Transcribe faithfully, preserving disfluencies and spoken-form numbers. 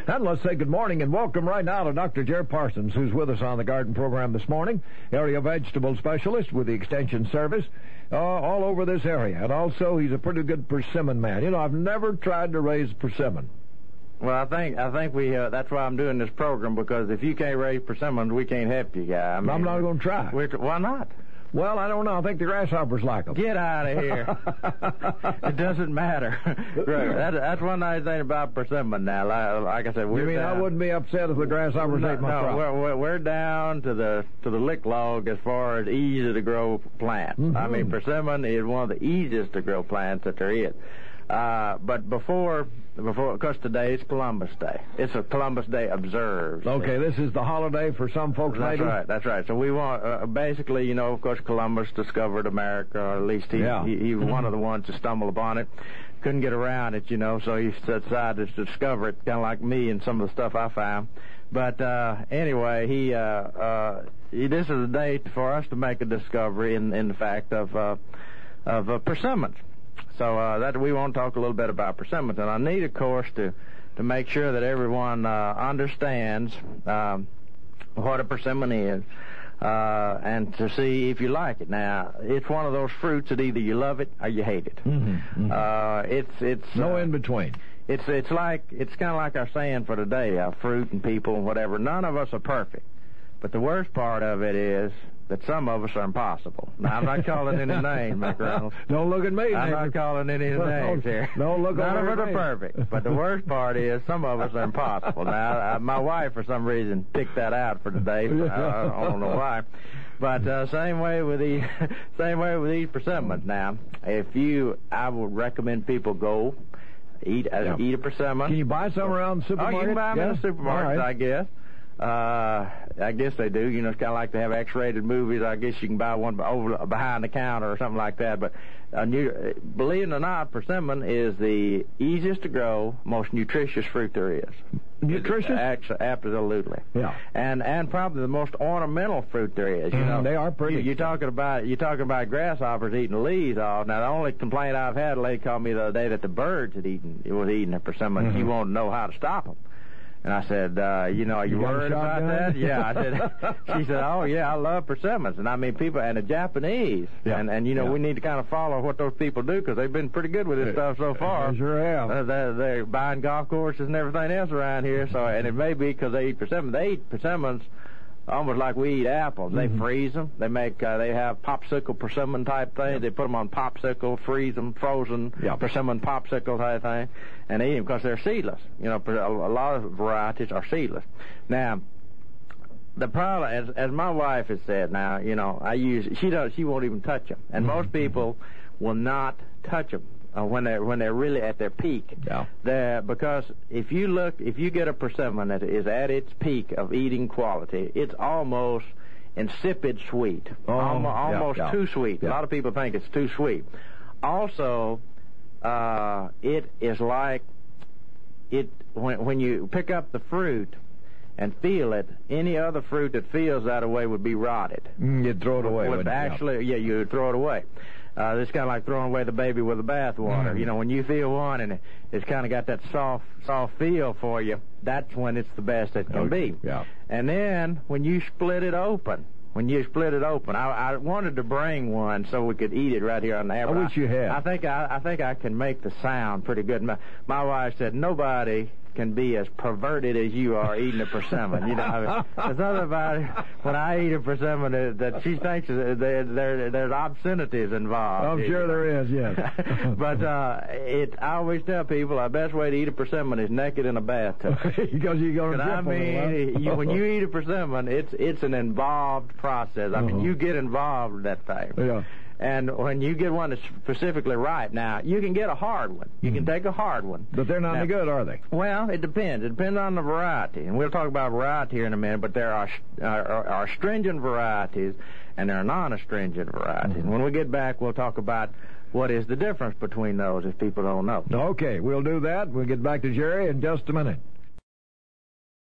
And let's say good morning and welcome right now to Doctor Jerry Parsons, who's with us on the garden program this morning, area vegetable specialist with the Extension Service uh, all over this area. And also, he's a pretty good persimmon man. You know, I've never tried to raise persimmon. Well, I think I think we uh, that's why I'm doing this program, because if you can't raise persimmons, we can't help you, guy. I mean, I'm not going to try. We're, why not? Well, I don't know. I think the grasshoppers like them. Get out of here. It doesn't matter. that, that's one nice thing about persimmon now. Like, like I said, we're You mean down. I wouldn't be upset if the grasshoppers no, ate my no, crop? We're, we're down to the to the lick log as far as easy to grow plants. Mm-hmm. I mean, persimmon is one of the easiest to grow plants that there is. Uh, but before, before, because today is Columbus Day. It's a Columbus Day observed. Okay, this is the holiday for some folks. That's maybe? right. That's right. So we want, uh, basically, you know, of course, Columbus discovered America, or at least he Yeah. he, he was one of the ones to stumble upon it. Couldn't get around it, you know, so he decided to discover it, kind of like me and some of the stuff I found. But uh, anyway, he, uh, uh, he this is a day for us to make a discovery in in the fact of uh, of uh, persimmons. So uh, that we want to talk a little bit about persimmons, and I need, of course, to to make sure that everyone uh, understands um, what a persimmon is, uh, and to see if you like it. Now, it's one of those fruits that either you love it or you hate it. Mm-hmm, mm-hmm. Uh, it's it's no uh, in between. It's it's like it's kind of like our saying for today: uh, fruit and people and whatever. None of us are perfect, but the worst part of it is that some of us are impossible. Now, I'm not calling any names, McReynolds. Don't look at me. I'm neighbor. not calling any names here. Don't look None of over us at are me. perfect. But the worst part is some of us are impossible. Now, uh, my wife, for some reason, picked that out for today. So I, I don't know why. But uh, same way with these, same way with these persimmons. Now, if you, I would recommend people go eat uh, Yeah. eat a persimmon. Can you buy some around the supermarket? Oh, you can buy them yeah? in the supermarkets, All right. I guess. Uh, I guess they do. You know, it's kind of like they have X-rated movies. I guess you can buy one over behind the counter or something like that. But uh, new, believe it or not, persimmon is the easiest to grow, most nutritious fruit there is. Nutritious? Actually, absolutely. Yeah. And and probably the most ornamental fruit there is. You Mm, know, they are pretty. You, you're talking about you're talking about grasshoppers eating the leaves off. Now, the only complaint I've had, a lady called me the other day that the birds had eaten was eating a persimmon. Mm-hmm. She wanted to know how to stop them. And I said, uh, you know, are you, You got a worried about shotgun? that? Yeah, I said. She said, oh yeah, I love persimmons, and I mean people and the Japanese, Yeah. and and you know Yeah. we need to kind of follow what those people do because they've been pretty good with this stuff so far. They sure have. Uh, they're, they're buying golf courses and everything else around here. So, and it may be because they eat persimmons. They eat persimmons almost like we eat apples. They Mm-hmm. freeze them. They make uh, they have popsicle persimmon type things. They put them on popsicle, freeze them, frozen Yeah. persimmon popsicle type thing, and they eat them because they're seedless. You know, per- a lot of varieties are seedless. Now, the problem, as as my wife has said, now you know, I use she does she won't even touch them, and Mm-hmm. most people will not touch them. Uh, when they're when they're really at their peak, Yeah. They're, because if you look, if you get a persimmon that is at its peak of eating quality, it's almost insipid sweet, Oh, almost, yeah, almost yeah. too sweet. Yeah. A lot of people think it's too sweet. Also, uh, it is like it when when you pick up the fruit and feel it. Any other fruit that feels that way would be rotted. Mm, you'd throw it away. Would wouldn't you? actually, yeah, you would throw it away. Uh, it's kind of like throwing away the baby with the bathwater. Mm. You know, when you feel one and it, it's kind of got that soft, soft feel for you, that's when it's the best it can Okay, be. yeah. And then when you split it open, when you split it open, I, I wanted to bring one so we could eat it right here on the air. I but wish you had. I think I, I think I can make the sound pretty good. My, my wife said nobody can be as perverted as you are eating a persimmon. You know, I mean, there's nothing about it when I eat a persimmon that, that she thinks there, there, there's obscenities involved. I'm sure there is, yes. But uh, it, I always tell people the best way to eat a persimmon is naked in a bathtub. Because you're going to I mean, you, when you eat a persimmon, it's it's an involved process. I mean, Uh-huh. you get involved with that thing. Yeah. And when you get one that's specifically ripe, now, you can get a hard one. You can take a hard one. But they're not Now, any good, are they? Well, it depends. It depends on the variety. And we'll talk about variety here in a minute, but there are, are, are astringent varieties and there are non-astringent varieties. And when we get back, we'll talk about what is the difference between those if people don't know. Okay, we'll do that. We'll get back to Jerry in just a minute.